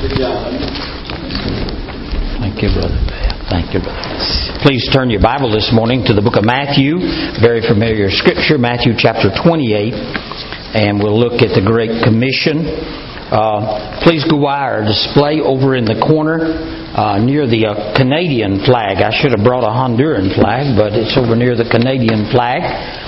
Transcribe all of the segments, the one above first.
Thank you, Brother. Thank you, Brother. Please turn your Bible this morning to the book of Matthew. Very familiar scripture, Matthew chapter 28. And we'll look at the Great Commission. Please go by our display over in the corner near the Canadian flag. I should have brought a Honduran flag, but it's over near the Canadian flag.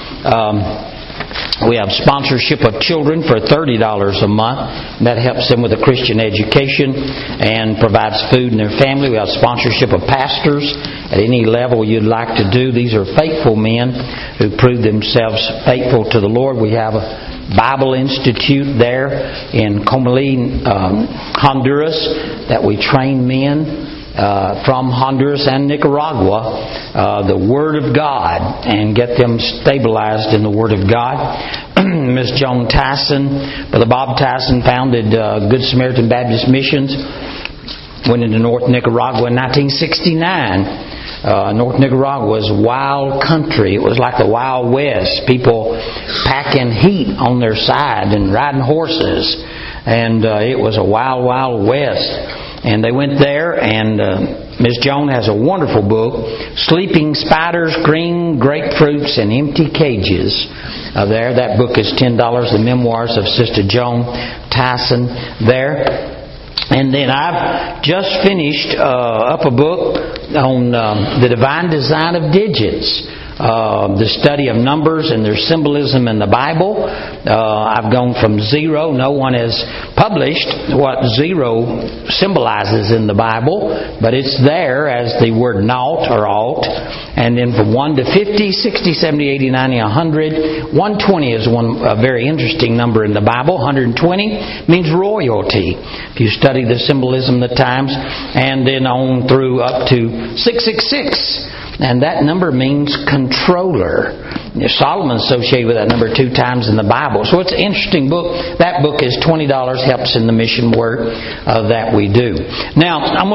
We have sponsorship of children for $30 a month. That helps them with a Christian education and provides food in their family. We have sponsorship of pastors at any level you'd like to do. These are faithful men who prove themselves faithful to the Lord. We have a Bible Institute there in Comalí, Honduras, that we train men from Honduras and Nicaragua, the Word of God, and get them stabilized in the Word of God. Miss Joan Tyson, Brother Bob Tyson founded Good Samaritan Baptist Missions, went into North Nicaragua in 1969. North Nicaragua was wild country. It was like the Wild West. People packing heat on their side and riding horses. And it was a wild, wild west. And they went there, and Miss Joan has a wonderful book, Sleeping Spiders, Green Grapefruits, and Empty Cages. There, that book is $10. The Memoirs of Sister Joan Tyson there. And then I've just finished up a book on the divine design of digits. The study of numbers and their symbolism in the Bible. I've gone from zero. No one has published what zero symbolizes in the Bible, but it's there as the word naught or alt. And then from 1 to 50, 60, 70, 80, 90, 100. 120 is a very interesting number in the Bible. 120 means royalty, if you study the symbolism of the times. And then on through up to 666. And that number means controller. Solomon associated with that number 2 times in the Bible. So it's an interesting book. That book is $20. Helps in the mission work that we do. Now I'm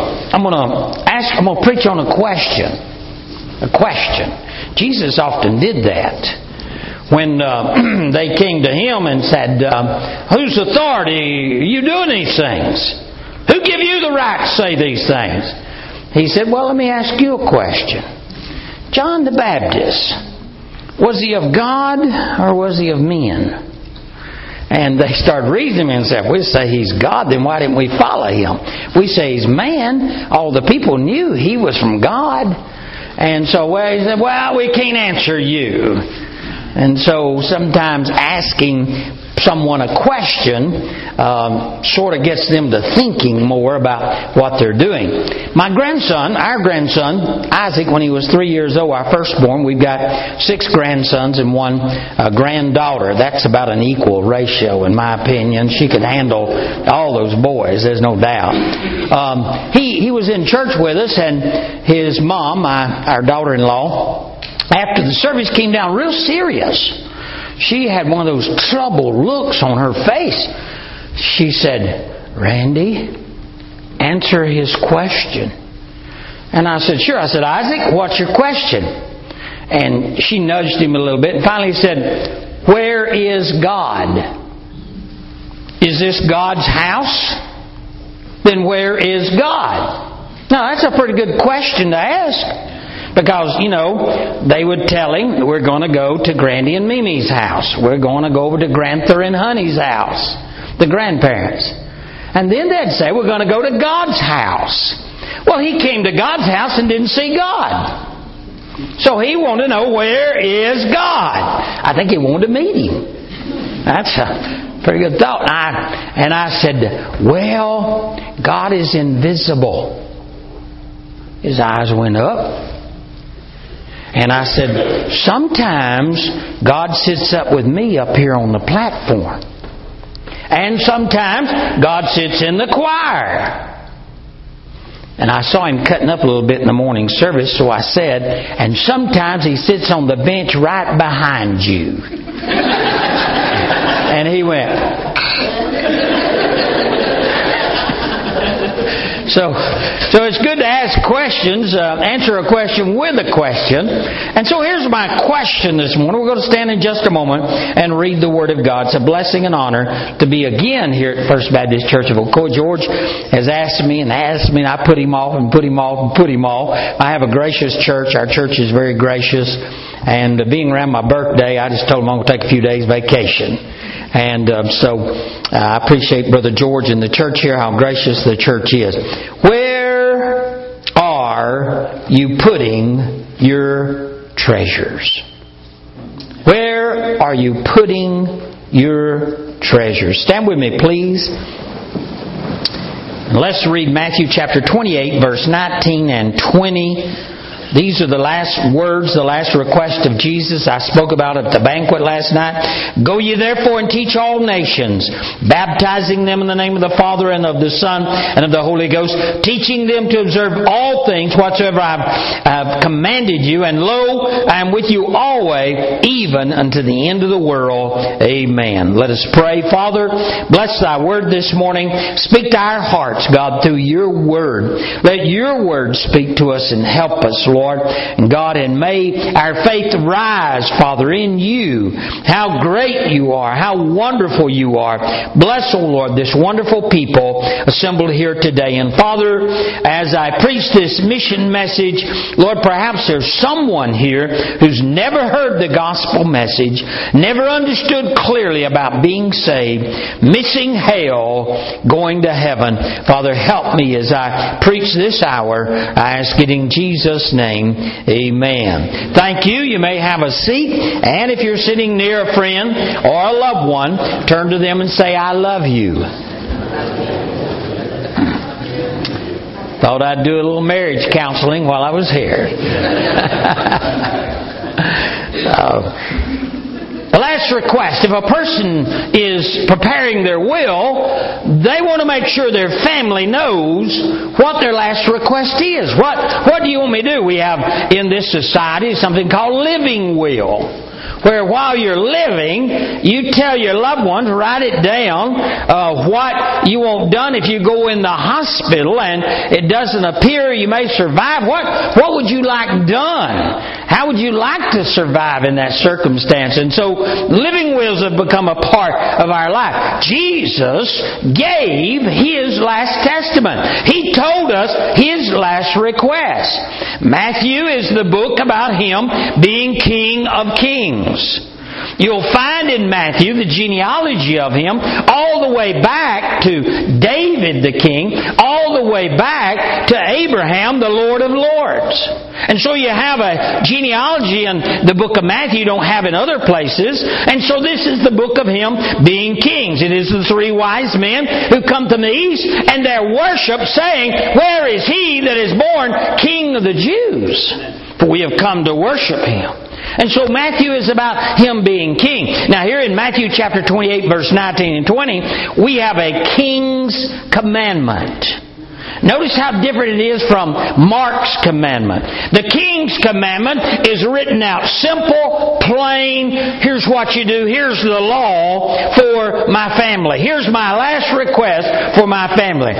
gonna preach on a question. A question. Jesus often did that. When they came to him and said, "Whose authority are you doing these things? Who give you the right to say these things?" He said, "Well, let me ask you a question. John the Baptist, was he of God or was he of men?" And they started reasoning and said, "We say he's God, then why didn't we follow him? We say he's man. All the people knew he was from God." And so he said, "Well, we can't answer you." And so sometimes asking someone a question sort of gets them to thinking more about what they're doing. My grandson, our grandson, Isaac, when he was 3 years old, our firstborn, we've got 6 grandsons and 1 granddaughter. That's about an equal ratio, in my opinion. She could handle all those boys, there's no doubt. He was in church with us, and his mom, our daughter-in-law, after the service came down real serious. She had one of those troubled looks on her face. She said, "Randy, answer his question." And I said, "Sure." I said, "Isaac, what's your question?" And she nudged him a little bit and finally said, "Where is God? Is this God's house? Then where is God?" Now, that's a pretty good question to ask. Because, they would tell him, "We're going to go to Grandy and Mimi's house. We're going to go over to Granther and Honey's house," the grandparents. And then they'd say, "We're going to go to God's house." Well, he came to God's house and didn't see God. So he wanted to know, where is God? I think he wanted to meet him. That's a pretty good thought. And I said, "Well, God is invisible." His eyes went up. And I said, "Sometimes God sits up with me up here on the platform. And sometimes God sits in the choir." And I saw him cutting up a little bit in the morning service, so I said, "And sometimes he sits on the bench right behind you." And he went. So it's good to ask questions, answer a question with a question. And so here's my question this morning. We're going to stand in just a moment and read the Word of God. It's a blessing and honor to be again here at First Baptist Church of Ocoee. George has asked me, and I put him off and put him off and put him off. I have a gracious church. Our church is very gracious. And being around my birthday, I just told him I'm going to take a few days vacation. And so I appreciate Brother George and the church here, how gracious the church is. Where are you putting your treasures? Where are you putting your treasures? Stand with me, please. And let's read Matthew chapter 28, verse 19 and 20. These are the last words, the last request of Jesus. I spoke about it at the banquet last night. Go ye therefore and teach all nations, baptizing them in the name of the Father and of the Son and of the Holy Ghost, teaching them to observe all things whatsoever I have commanded you. And lo, I am with you always, even unto the end of the world. Amen. Let us pray. Father, bless Thy Word this morning. Speak to our hearts, God, through Your Word. Let Your Word speak to us and help us, Lord. And God, and may our faith rise, Father, in You. How great You are. How wonderful You are. Bless, O Lord, this wonderful people assembled here today. And Father, as I preach this mission message, Lord, perhaps there's someone here who's never heard the gospel message, never understood clearly about being saved, missing hell, going to heaven. Father, help me as I preach this hour. I ask it in Jesus' name. Amen. Thank you. You may have a seat. And if you're sitting near a friend or a loved one, turn to them and say, I love you. Thought I'd do a little marriage counseling while I was here. The last request, if a person is preparing their will, they want to make sure their family knows what their last request is. What do you want me to do? We have in this society something called living will, where while you're living, you tell your loved ones, write it down, what you want done if you go in the hospital and it doesn't appear you may survive. What would you like done? How would you like to survive in that circumstance? And so living wills have become a part of our life. Jesus gave His last testament. He told us His last request. Matthew is the book about Him being King of Kings. You'll find in Matthew the genealogy of Him all the way back to David the king, all the way back to Abraham, the Lord of Lords. And so you have a genealogy in the book of Matthew you don't have in other places. And so this is the book of Him being kings. It is the three wise men who come from the east and their worship saying, where is He that is born King of the Jews? For we have come to worship Him. And so Matthew is about Him being king. Now here in Matthew chapter 28 verse 19 and 20, we have a king's commandment. Notice how different it is from Mark's commandment. The king's commandment is written out simple, plain. Here's what you do. Here's the law for my family. Here's my last request for my family.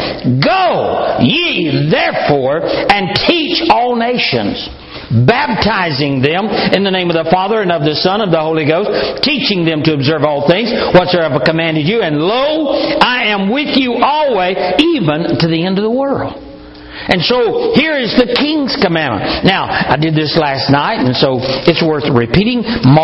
Go ye therefore and teach all nations, baptizing them in the name of the Father and of the Son and of the Holy Ghost, teaching them to observe all things whatsoever I have commanded you. And lo, I am with you always, even to the end of the world. And so here is the King's commandment. Now, I did this last night, and so it's worth repeating.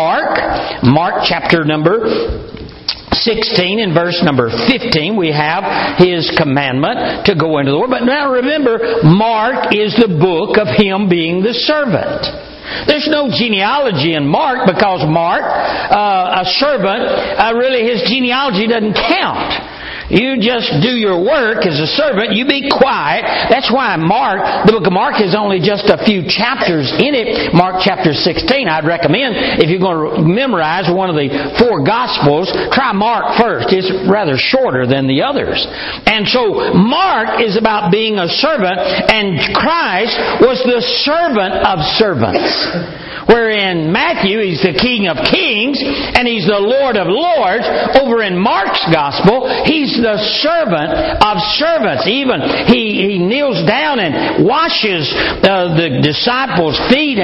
Mark chapter number 16 in verse number 15, we have His commandment to go into the world. But now remember, Mark is the book of Him being the servant. There's no genealogy in Mark because Mark, a servant, really his genealogy doesn't count. You just do your work as a servant. You be quiet. That's why the book of Mark is only just a few chapters in it. Mark chapter 16. I'd recommend, if you're going to memorize one of the four Gospels, try Mark first. It's rather shorter than the others. And so Mark is about being a servant, and Christ was the servant of servants. Where in Matthew, He's the King of Kings and He's the Lord of Lords. Over in Mark's Gospel, He's the servant of servants. Even He kneels down and washes the disciples' feet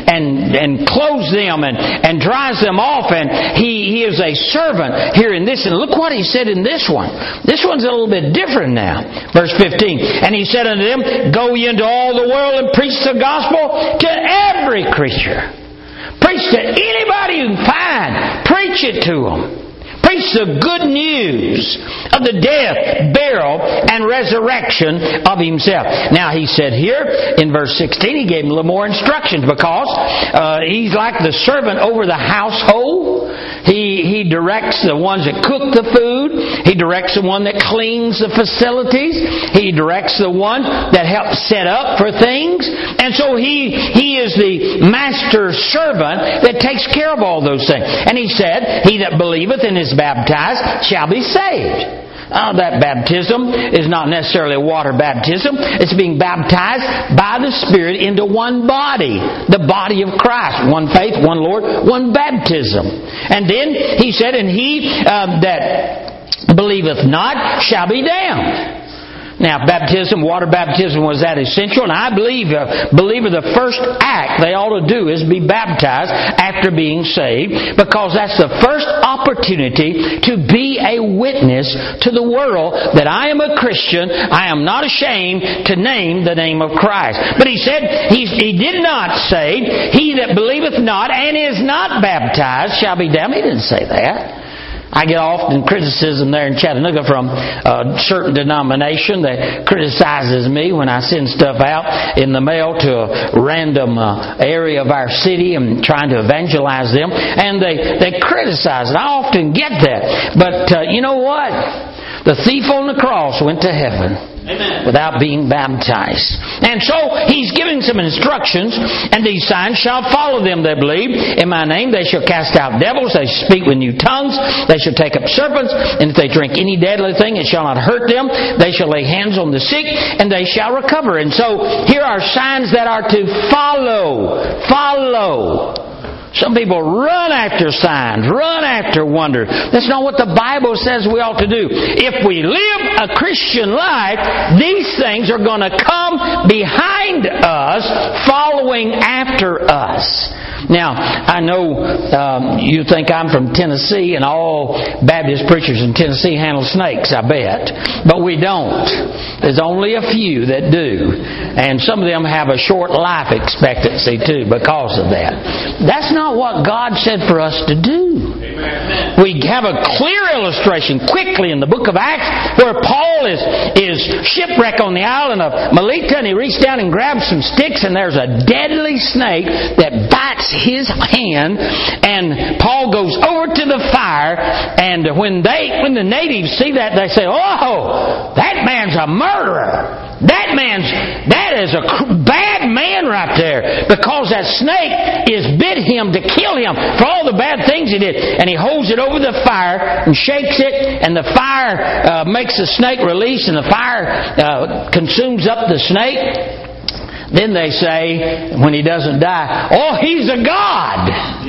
and clothes them and dries them off. And He is a servant here in this. And look what He said in this one. This one's a little bit different now. Verse 15. And He said unto them, Go ye into all the world and preach the gospel to every creature. Preach to anybody you can find. Preach it to them. Preach the good news of the death, burial, and resurrection of Himself. Now He said here in verse 16, He gave him a little more instructions because He's like the servant over the household. He directs the ones that cook the food. He directs the one that cleans the facilities. He directs the one that helps set up for things. And so He is the master servant that takes care of all those things. And He said, He that believeth and is baptized shall be saved. That baptism is not necessarily a water baptism. It's being baptized by the Spirit into one body. The body of Christ. One faith, one Lord, one baptism. And then He said, And he that believeth not shall be damned. Now, baptism, water baptism was that essential, and I believe the first act they ought to do is be baptized after being saved, because that's the first opportunity to be a witness to the world that I am a Christian. I am not ashamed to name the name of Christ. But He said, He did not say, He that believeth not and is not baptized shall be damned. He didn't say that. I get often criticism there in Chattanooga from a certain denomination that criticizes me when I send stuff out in the mail to a random area of our city and trying to evangelize them. And they criticize it. I often get that. But you know what? The thief on the cross went to heaven. Amen. Without being baptized. And so He's giving some instructions, and these signs shall follow them that believe. In My name they shall cast out devils, they shall speak with new tongues, they shall take up serpents, and if they drink any deadly thing it shall not hurt them. They shall lay hands on the sick, and they shall recover. And so here are signs that are to follow. Some people run after signs, run after wonders. That's not what the Bible says we ought to do. If we live a Christian life, these things are going to come behind us, following after us. Now, I know you think I'm from Tennessee and all Baptist preachers in Tennessee handle snakes, I bet. But we don't. There's only a few that do. And some of them have a short life expectancy too because of that. That's not what God said for us to do. Amen. We have a clear illustration quickly in the book of Acts where Paul is shipwrecked on the island of Melita, and he reached down and grabbed some sticks, and there's a deadly snake that bites his hand, and Paul goes over to the fire, and when the natives see that, they say, "Oh, that man's a murderer. That is a bad man right there, because that snake is bit him to kill him for all the bad things he did." And he holds it over the fire and shakes it, and the fire makes the snake release, and the fire consumes up the snake. Then they say, when he doesn't die, "Oh, he's a god."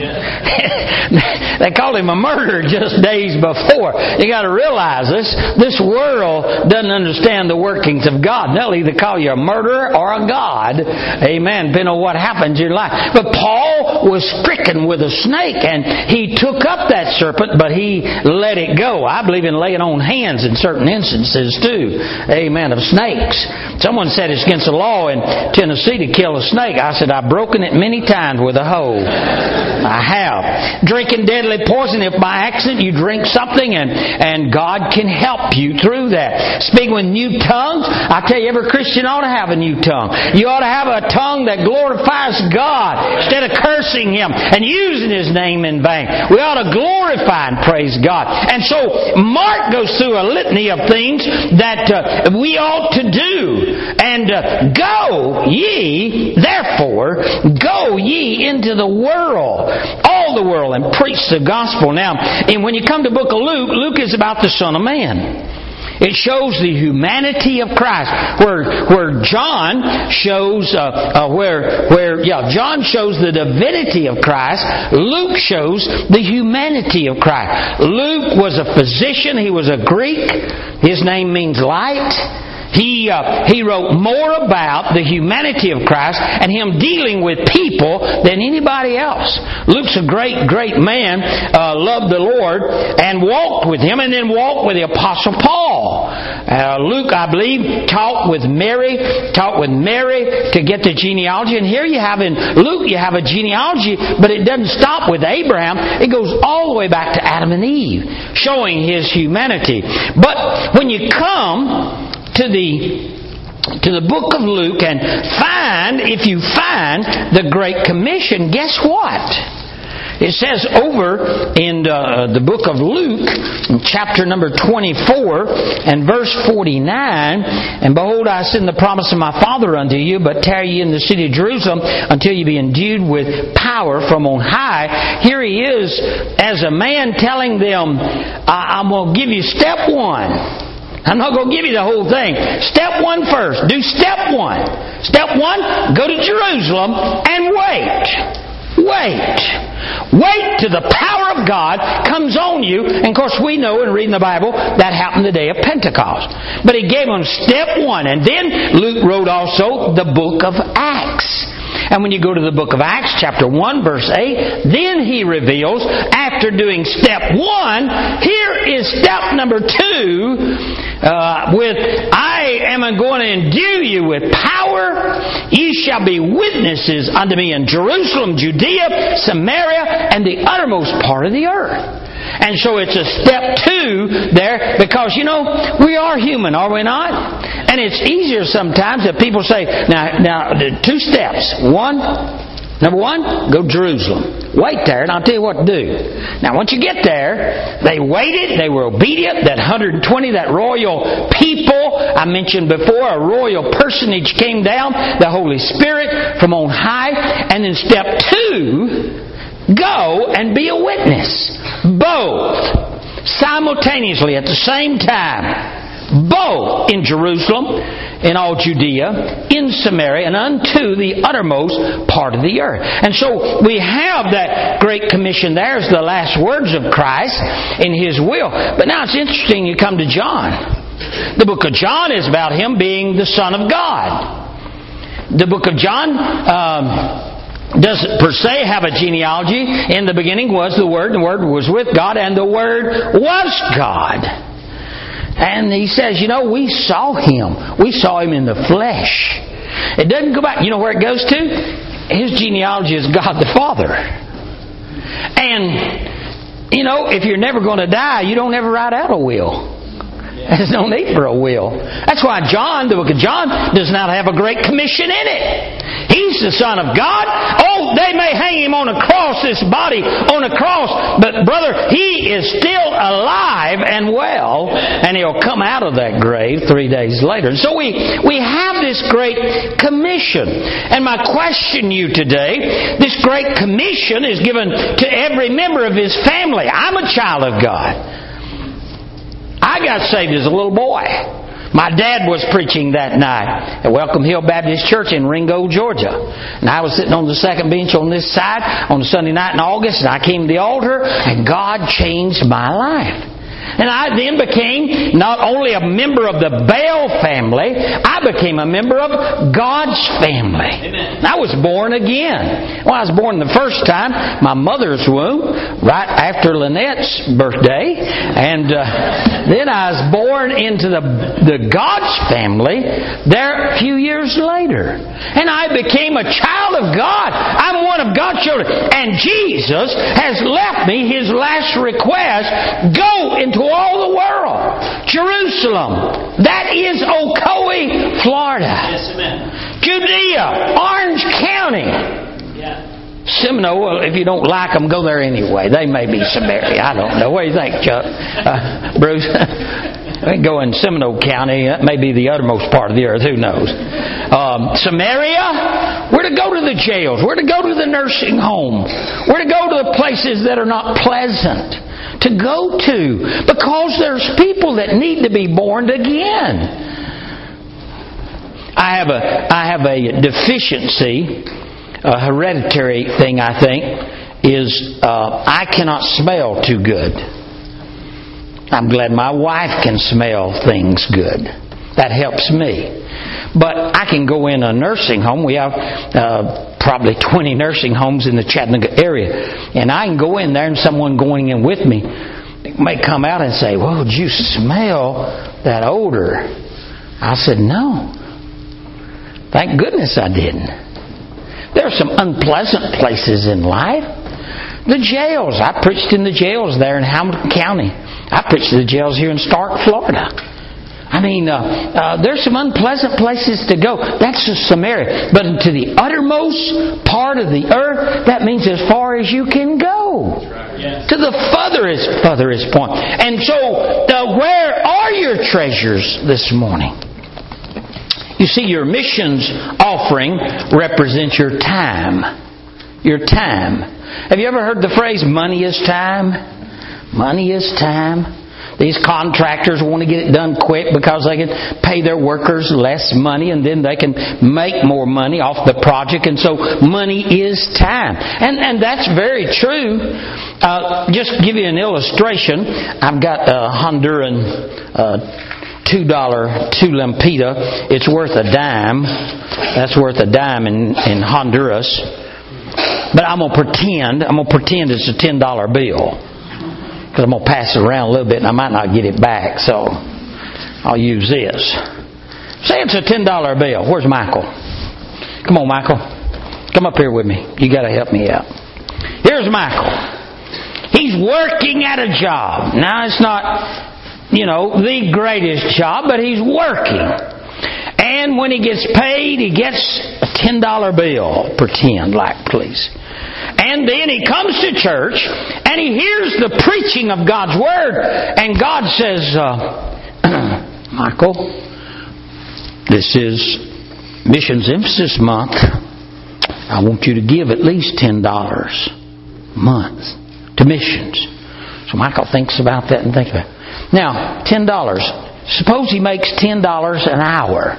Yeah. They called him a murderer just days before. You got to realize this world doesn't understand the workings of God. They'll either call you a murderer or a god. Amen. Depending on what happens in your life. But Paul was stricken with a snake, and he took up that serpent, but he let it go. I believe in laying on hands in certain instances too. Amen. Of snakes. Someone said it's against the law in Tennessee to kill a snake. I said, I've broken it many times with a hoe. I have. Drinking deadly poison. If by accident you drink something and God can help you through that. Speaking with new tongues. I tell you, every Christian ought to have a new tongue. You ought to have a tongue that glorifies God instead of cursing Him and using His name in vain. We ought to glorify and praise God. And so Mark goes through a litany of things that we ought to do. And go ye, therefore, go ye into the world, all the world, and preach the gospel. Now, and when you come to the book of Luke, Luke is about the Son of Man. It shows the humanity of Christ. Where John shows John shows the divinity of Christ. Luke shows the humanity of Christ. Luke was a physician. He was a Greek. His name means light. He wrote more about the humanity of Christ and Him dealing with people than anybody else. Luke's a great, great man, loved the Lord, and walked with Him, and then walked with the Apostle Paul. Luke, I believe, talked with Mary to get the genealogy. And here you have in Luke, you have a genealogy, but it doesn't stop with Abraham. It goes all the way back to Adam and Eve, showing His humanity. But when you come to the book of Luke and if you find the Great Commission, guess what? It says over in the book of Luke, chapter number 24 and verse 49, "And behold, I send the promise of my Father unto you, but tarry ye in the city of Jerusalem until you be endued with power from on high." Here he is as a man telling them, I'm going to give you step one. I'm not going to give you the whole thing. Step one first. Do step one. Step one, go to Jerusalem and wait. Wait till the power of God comes on you. And of course we know in reading the Bible that happened the day of Pentecost. But he gave them step one. And then Luke wrote also the book of Acts. And when you go to the book of Acts, chapter 1, verse 8, then he reveals, after doing step one, here is step number 2, I am going to endue you with power. Ye shall be witnesses unto me in Jerusalem, Judea, Samaria, and the uttermost part of the earth. And so it's a step 2 there, because, we are human, are we not? And it's easier sometimes that people say, now 2 steps. Number 1, go to Jerusalem. Wait there, and I'll tell you what to do. Now, once you get there, they waited, they were obedient. That 120, that royal people, I mentioned before, a royal personage came down, the Holy Spirit from on high. And then step 2, go and be a witness. Both. Simultaneously, at the same time. Both in Jerusalem, in all Judea, in Samaria, and unto the uttermost part of the earth. And so we have that Great Commission there as the last words of Christ in His will. But now it's interesting, you come to John. The book of John is about Him being the Son of God. The book of John doesn't per se have a genealogy. In the beginning was the Word, and the Word was with God, and the Word was God. And he says, we saw Him. We saw Him in the flesh. It doesn't go back. You know where it goes to? His genealogy is God the Father. And, if you're never going to die, you don't ever write out a will. There's no need for a will. That's why the book of John, does not have a Great Commission in it. He's the Son of God. Oh, they may hang Him on a cross, this body on a cross, but brother, He is still alive and well, and He'll come out of that grave 3 days later. And so we have this Great Commission. And my question to you today, this Great Commission is given to every member of His family. I'm a child of God. I got saved as a little boy. My dad was preaching that night at Welcome Hill Baptist Church in Ringo, Georgia. And I was sitting on the second bench on this side on a Sunday night in August, and I came to the altar, and God changed my life. And I then became not only a member of the Bell family, I became a member of God's family. Amen. I was born again. Well, I was born the first time, my mother's womb, right after Lynette's birthday. And then I was born into the God's family there a few years later. And I became a child of God. I'm one of God's children. And Jesus has left me His last request, go into all the world. Jerusalem. That is Ocoee, Florida. Yes, amen. Judea, Orange County. Yeah. Seminole, well, if you don't like them, go there anyway. They may be Samaria. I don't know. What do you think, Chuck? Bruce? We go in Seminole County. That may be the uttermost part of the earth. Who knows? Samaria. We're to go to the jails. We're to go to the nursing home. We're to go to the places that are not pleasant. to go to, because there's people that need to be born again. I have a deficiency, a hereditary thing, I think, is I cannot smell too good. I'm glad my wife can smell things good. That helps me. But I can go in a nursing home. We have probably 20 nursing homes in the Chattanooga area. And I can go in there and someone going in with me may come out and say, "Well, did you smell that odor?" I said, "No. Thank goodness I didn't." There are some unpleasant places in life. The jails. I preached in the jails there in Hamilton County. I preached in the jails here in Stark, Florida. I mean, there's some unpleasant places to go. That's just some area. But into the uttermost part of the earth, that means as far as you can go. Yes. To the furthest point. And so, where are your treasures this morning? You see, your missions offering represents your time. Your time. Have you ever heard the phrase, money is time? Money is time. These contractors want to get it done quick because they can pay their workers less money and then they can make more money off the project. And so money is time. And that's very true. Just to give you an illustration, I've got a Honduran $2 2-lampita. It's worth a dime. That's worth a dime in Honduras. But I'm going to pretend it's a $10 bill. Because I'm going to pass it around a little bit and I might not get it back. So I'll use this. Say it's a $10 bill. Where's Michael? Come on, Michael. Come up here with me. You got to help me out. Here's Michael. He's working at a job. Now, it's not, the greatest job, but he's working. And when he gets paid, he gets a $10 bill. Pretend like, please. And then he comes to church and he hears the preaching of God's Word. And God says, Michael, this is Missions Emphasis Month. I want you to give at least $10 a month to missions. So Michael thinks about that and thinks about it. Now, $10. Suppose he makes $10 an hour.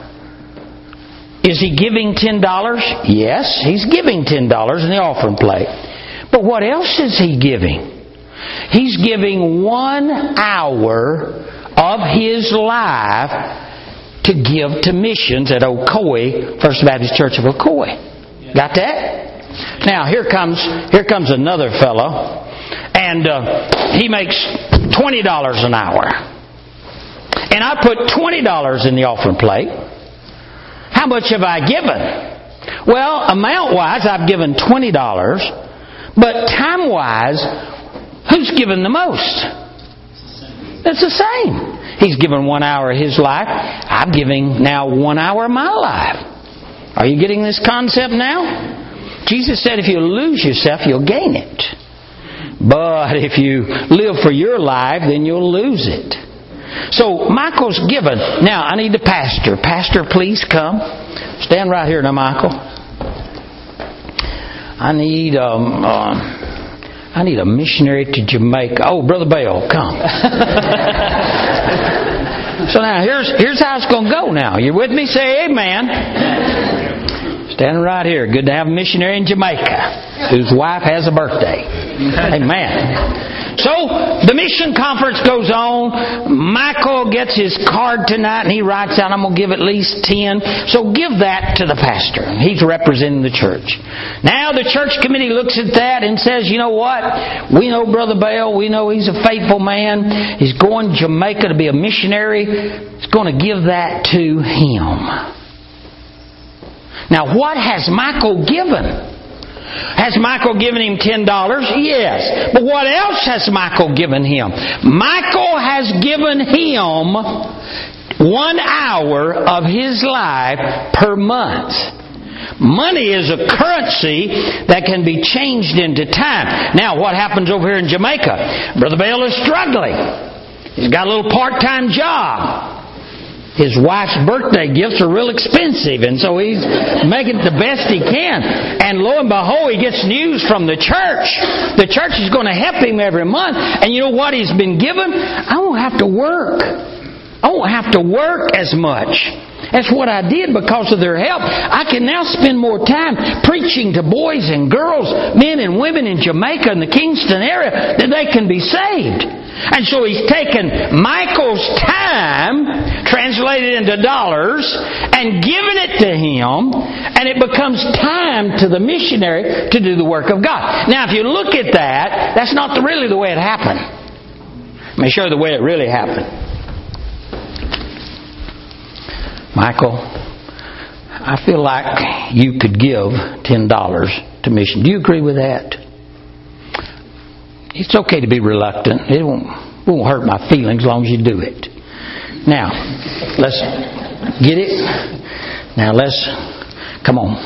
Is he giving $10? Yes, he's giving $10 in the offering plate. But what else is he giving? He's giving 1 hour of his life to give to missions at Ocoee, First Baptist Church of Ocoee. Got that? Now here comes another fellow, and he makes $20 an hour. And I put $20 in the offering plate. How much have I given? Well, amount-wise, I've given $20. But time-wise, who's given the most? It's the same. He's given 1 hour of his life. I'm giving now 1 hour of my life. Are you getting this concept now? Jesus said if you lose yourself, you'll gain it. But if you live for your life, then you'll lose it. So Michael's given. Now I need the pastor. Pastor, please come. Stand right here now, Michael. I need a missionary to Jamaica. Oh, Brother Bell, come. So now here's how it's going to go. Now you with me? Say amen. Standing right here. Good to have a missionary in Jamaica whose wife has a birthday. Amen. So the mission conference goes on. Michael gets his card tonight and he writes out, I'm going to give at least 10. So give that to the pastor. He's representing the church. Now the church committee looks at that and says, you know what? We know Brother Bell. We know he's a faithful man. He's going to Jamaica to be a missionary. He's going to give that to him. Now what has Michael given? Has Michael given him $10? Yes. But what else has Michael given him? Michael has given him 1 hour of his life per month. Money is a currency that can be changed into time. Now, what happens over here in Jamaica? Brother Bell is struggling. He's got a little part-time job. His wife's birthday gifts are real expensive, and so he's making the best he can. And lo and behold, he gets news from the church. The church is going to help him every month. And you know what he's been given? I won't have to work. I won't have to work as much. That's what I did because of their help. I can now spend more time preaching to boys and girls, men and women in Jamaica and the Kingston area, that they can be saved. And so he's taken Michael's time, translated into dollars, and given it to him, and it becomes time to the missionary to do the work of God. Now, if you look at that, that's not really the way it happened. Let me show you the way it really happened. Michael, I feel like you could give $10 to mission. Do you agree with that? It's okay to be reluctant. It won't hurt my feelings as long as you do it. Now, let's get it. Now, come on.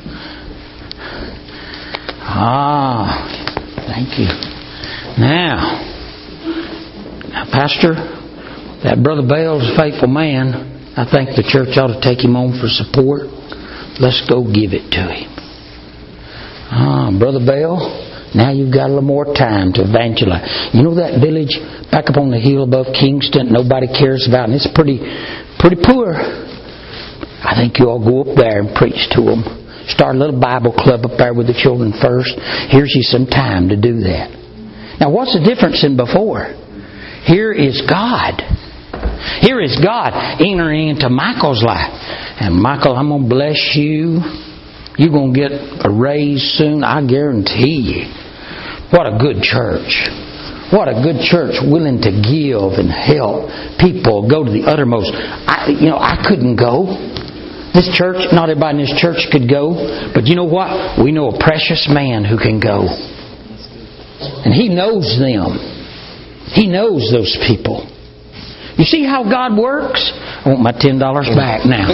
Thank you. Now, Pastor, that Brother Bell's a faithful man. I think the church ought to take him on for support. Let's go give it to him. Brother Bell, now you've got a little more time to evangelize. You know that village back up on the hill above Kingston nobody cares about, and it's pretty poor. I think you all go up there and preach to them. Start a little Bible club up there with the children first. Here's you some time to do that. Now what's the difference than before? Here is God. Here is God entering into Michael's life. And Michael, I'm going to bless you. You're going to get a raise soon, I guarantee you. What a good church. What a good church, willing to give and help people go to the uttermost. I couldn't go. This church, not everybody in this church could go. But you know what? We know a precious man who can go. And he knows them. He knows those people. You see how God works? I want my $10 back now.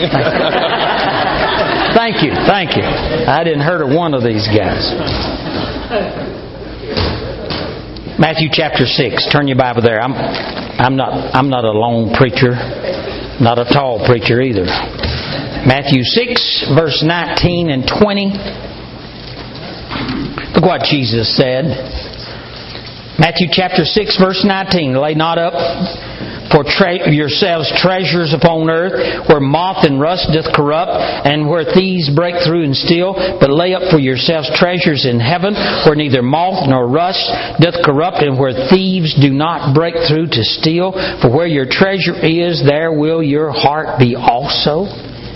Thank you. I didn't hurt one of these guys. Matthew chapter 6. Turn your Bible there. I'm not a long preacher, not a tall preacher either. Matthew 6, verse 19 and 20. Look what Jesus said. Matthew chapter 6, verse 19. Lay not up for yourselves treasures upon earth, where moth and rust doth corrupt, and where thieves break through and steal. But lay up for yourselves treasures in heaven, where neither moth nor rust doth corrupt, and where thieves do not break through to steal. For where your treasure is, there will your heart be also.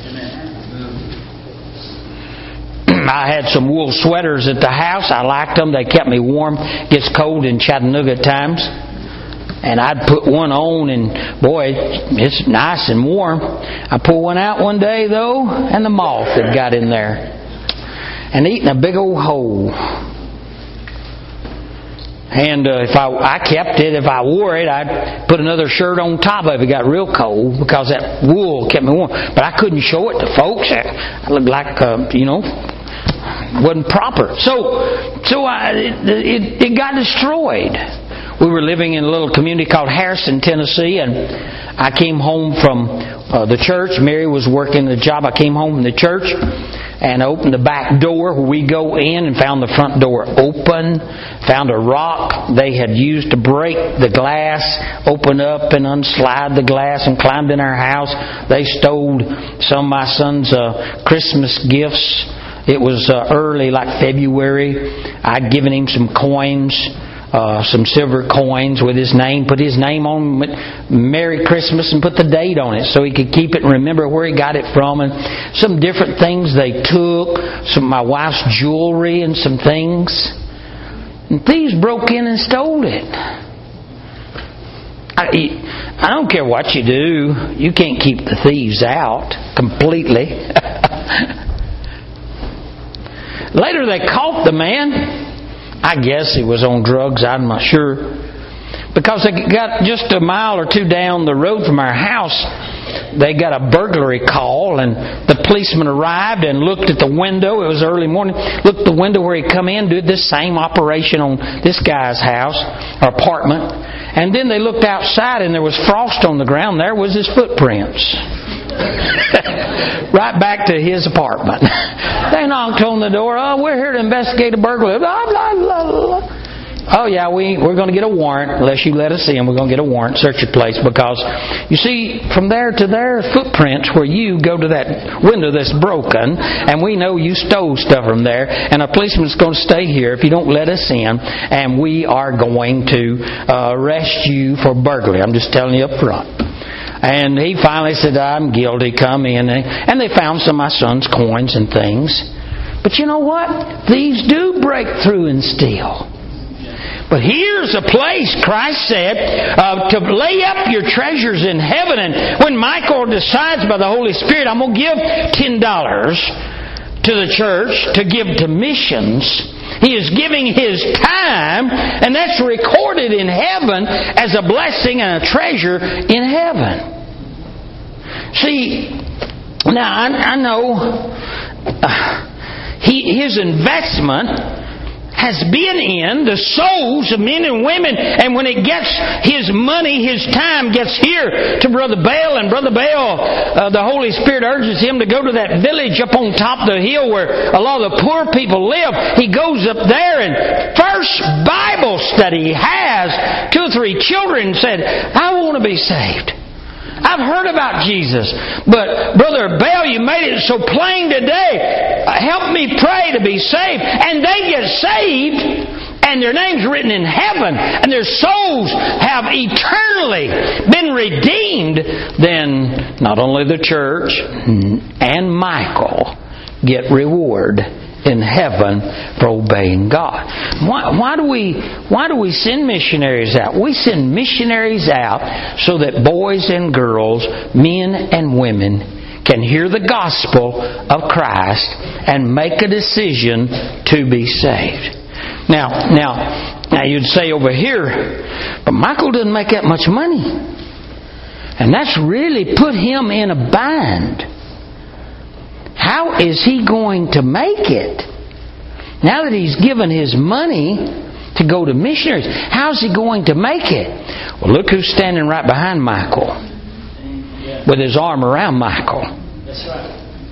I had some wool sweaters at the house. I liked them. They kept me warm. It gets cold in Chattanooga at times. And I'd put one on, and boy, it's nice and warm. I pulled one out one day, though, and the moth had got in there and eaten a big old hole. And if I kept it, if I wore it, I'd put another shirt on top of it. It got real cold because that wool kept me warm. But I couldn't show it to folks. I looked like, wasn't proper. So it got destroyed. We were living in a little community called Harrison, Tennessee, and I came home from the church. Mary was working the job. I came home from the church and opened the back door where we go in and found the front door open. Found a rock they had used to break the glass, open up and unslide the glass, and climbed in our house. They stole some of my son's Christmas gifts. It was early, like February. I'd given him some coins. Some silver coins with his name, put his name on Merry Christmas and put the date on it so he could keep it and remember where he got it from, and some different things they took, some of my wife's jewelry and some things. And thieves broke in and stole it. I don't care what you do, you can't keep the thieves out completely. Later they caught the man. I guess he was on drugs, I'm not sure. Because they got just a mile or two down the road from our house, they got a burglary call, and the policeman arrived and looked at the window. It was early morning. Looked at the window where he come in, did this same operation on this guy's house or apartment. And then they looked outside, and there was frost on the ground. There was his footprints. Right back to his apartment. They knocked on the door. Oh, we're here to investigate a burglary. Blah, blah, blah, blah. Oh, yeah, we're going to get a warrant. Unless you let us in, we're going to get a warrant, search your place. Because, you see, from there to there, footprints where you go to that window that's broken, and we know you stole stuff from there, and a policeman's going to stay here if you don't let us in, and we are going to arrest you for burglary. I'm just telling you up front. And he finally said, I'm guilty, come in. And they found some of my son's coins and things. But you know what? Thieves do break through and steal. But here's a place, Christ said, to lay up your treasures in heaven. And when Michael decides by the Holy Spirit, I'm going to give $10 to the church to give to missions, he is giving his time, and that's recorded in heaven as a blessing and a treasure in heaven. See, now I know his investment has been in the souls of men and women. And when it gets his money, his time gets here to Brother Bale, and Brother Bale, the Holy Spirit urges him to go to that village up on top of the hill where a lot of the poor people live. He goes up there, and first Bible study he has, 2 or 3 children said, I want to be saved. I've heard about Jesus, but Brother Bale, you made it so plain today. Help me pray to be saved. And they get saved, and their name's written in heaven, and their souls have eternally been redeemed. Then not only the church and Michael get reward in heaven for obeying God. Why do we send missionaries out? We send missionaries out so that boys and girls, men and women can hear the gospel of Christ and make a decision to be saved. Now you'd say over here, but Michael doesn't make that much money. And that's really put him in a bind. How is he going to make it? Now that he's given his money to go to missionaries, how's he going to make it? Well, look who's standing right behind Michael with his arm around Michael. That's right.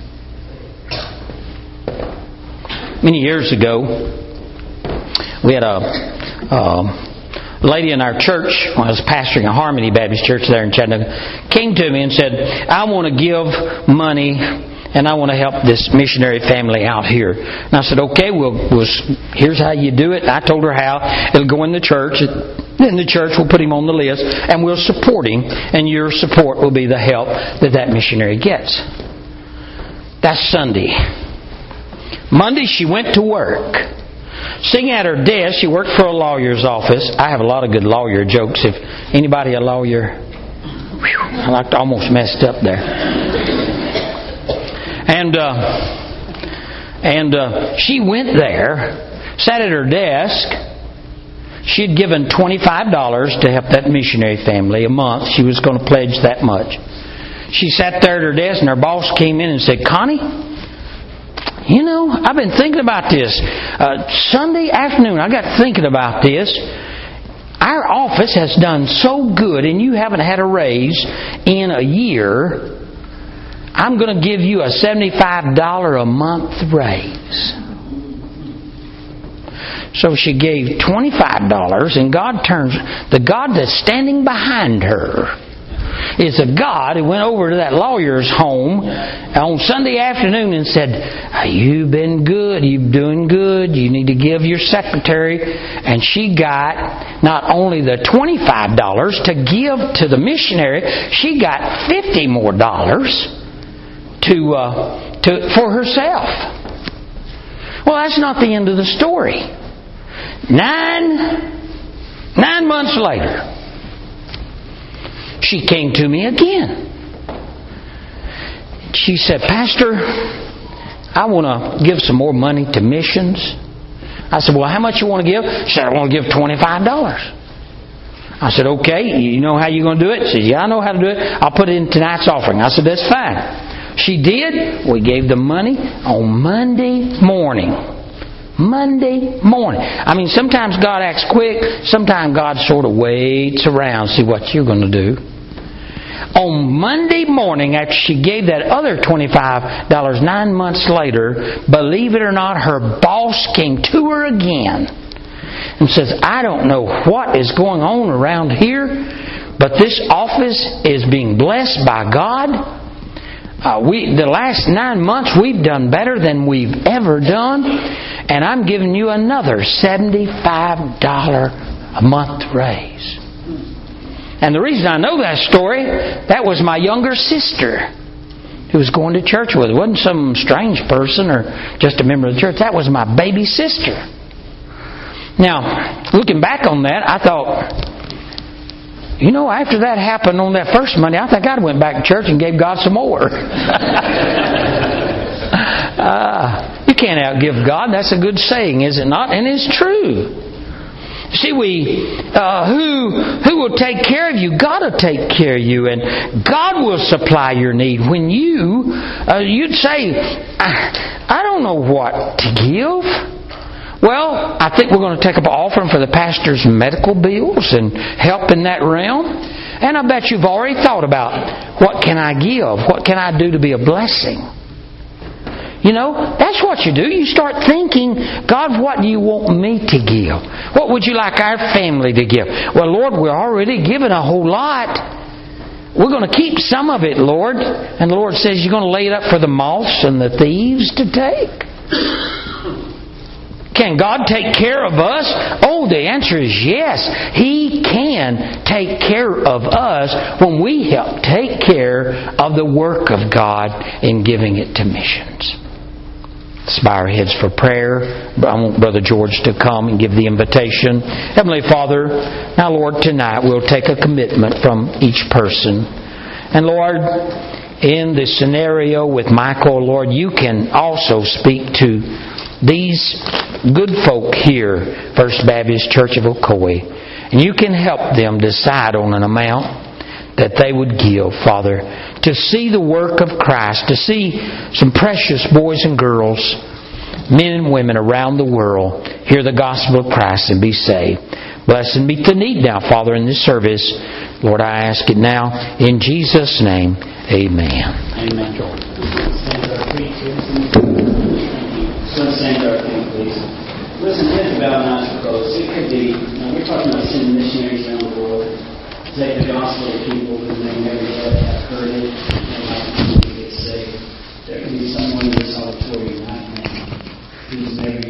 Many years ago, we had a lady in our church, when I was pastoring a Harmony Baptist church there in Chattanooga, came to me and said, I want to give money and I want to help this missionary family out here. And I said, okay, here's how you do it. I told her how. It'll go in the church. Then the church will put him on the list, and we'll support him. And your support will be the help that missionary gets. That's Sunday. Monday, she went to work. Sitting at her desk, she worked for a lawyer's office. I have a lot of good lawyer jokes. If anybody a lawyer, I almost messed up there. And she went there, sat at her desk. She had given $25 to help that missionary family a month. She was going to pledge that much. She sat there at her desk, and her boss came in and said, Connie, you know, I've been thinking about this. Sunday afternoon, I got thinking about this. Our office has done so good, and you haven't had a raise in a year. I'm going to give you a $75 a month raise. So she gave $25, and the God that's standing behind her is a God who went over to that lawyer's home on Sunday afternoon and said, you've been good, you're doing good, you need to give your secretary. And she got not only the $25 to give to the missionary, she got $50 more for herself. Well, that's not the end of the story. 9 months later, she came to me again. She said, Pastor, I want to give some more money to missions. I said, well, how much you want to give? She said, I want to give $25. I said, okay, you know how you're going to do it? She said, yeah, I know how to do it. I'll put it in tonight's offering. I said, that's fine. She did. We gave the money on Monday morning. Monday morning. I mean, sometimes God acts quick. Sometimes God sort of waits around to see what you're going to do. On Monday morning, after she gave that other $25, 9 months later, believe it or not, her boss came to her again and says, I don't know what is going on around here, but this office is being blessed by God. The last 9 months we've done better than we've ever done, and I'm giving you another $75 a month raise. And the reason I know that story, that was my younger sister who was going to church with her. It wasn't some strange person or just a member of the church. That was my baby sister. Now, looking back on that, I thought, you know, after that happened on that first Monday, I think I went back to church and gave God some more. You can't outgive God. That's a good saying, is it not? And it's true. See, who will take care of you? God will take care of you, and God will supply your need. When you'd say, I don't know what to give. Well, I think we're going to take up an offering for the pastor's medical bills and help in that realm. And I bet you've already thought about, what can I give? What can I do to be a blessing? You know, that's what you do. You start thinking, God, what do you want me to give? What would you like our family to give? Well, Lord, we're already giving a whole lot. We're going to keep some of it, Lord. And the Lord says, you're going to lay it up for the moths and the thieves to take? Can God take care of us? Oh, the answer is yes. He can take care of us when we help take care of the work of God in giving it to missions. Let's bow our heads for prayer. I want Brother George to come and give the invitation. Heavenly Father, now Lord, tonight we'll take a commitment from each person. And Lord, in the scenario with Michael, Lord, you can also speak to these good folk here, First Baptist Church of Ocoee. And you can help them decide on an amount that they would give, Father, to see the work of Christ, to see some precious boys and girls, men and women around the world, hear the gospel of Christ and be saved. Bless and meet the need now, Father, in this service. Lord, I ask it now in Jesus' name. Amen. Amen. Stand to our feet, let's stand to our feet, please. Listen, heads bowed, eyes closed. It could be, we're talking about sending missionaries around the world. Take the gospel to people who may never yet have heard it.